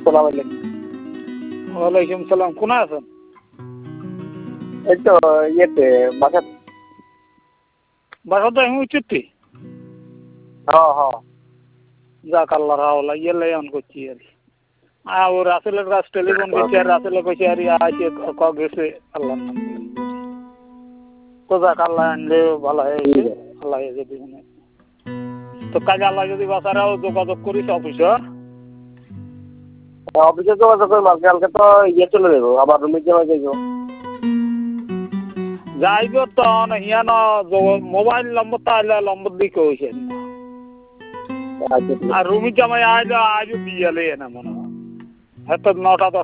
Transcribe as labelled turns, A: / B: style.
A: আসসালামু আলাইকুম।
B: ওয়ালাইকুম সালাম। কোথায় আছেন?
A: এই তো ইয়েতে বাসা।
B: বাসা তো এখন উচিত।
A: হ্যাঁ হ্যাঁ।
B: যাক আল্লাহর হাওলা ইয়েলে অন করছি আর কি। ও রাসেলের কাছে টেলিফোন করছি আর রাসেলে কইছে আর আসে গেছে আল্লাহর নাম করে। তো যাক আল্লাহ আনলে ভালো হয়েছে। আল্লাহ যদি মানে তো কাজে আল্লাহ যদি বাসারাও যোগাযোগ করিস অফিসে।
A: অফিসে যোগাযোগ করে কালকে তো ইয়ে চলে যাবো, আবার রুমে যাবো।
B: যাইব তো ইয়ান মোবাইল নম্বর তাহলে নম্বর দিকে হয়েছে আর রুমি জামাই আইলে আজও বিয়ালে না মনে হয় হয়তো 9টা